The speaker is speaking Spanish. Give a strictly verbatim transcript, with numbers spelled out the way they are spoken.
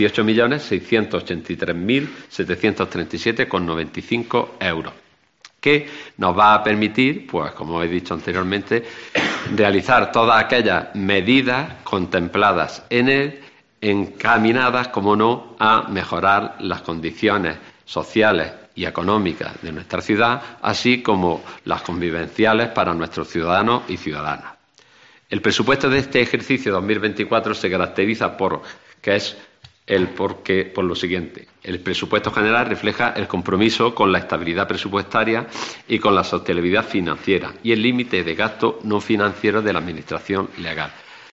dieciocho millones seiscientos ochenta y tres mil setecientos treinta y siete coma noventa y cinco euros, que nos va a permitir, pues como he dicho anteriormente, realizar todas aquellas medidas contempladas en él, encaminadas, como no, a mejorar las condiciones sociales y económicas de nuestra ciudad, así como las convivenciales para nuestros ciudadanos y ciudadanas. El presupuesto de este ejercicio dos mil veinticuatro se caracteriza por que es el porque, por lo siguiente. El presupuesto general refleja el compromiso con la estabilidad presupuestaria y con la sostenibilidad financiera y el límite de gasto no financiero de la Administración legal.